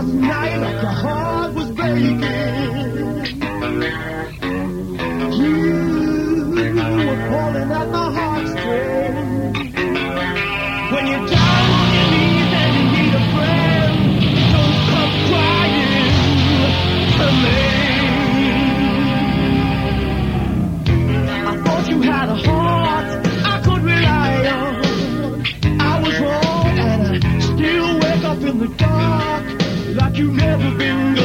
night like your heart was breaking. You were pulling at my heartstrings. When you're down on your knees and you need a friend, don't come crying to me. I thought you had a heart I could rely on. I was wrong and I still wake up in the dark like you've never been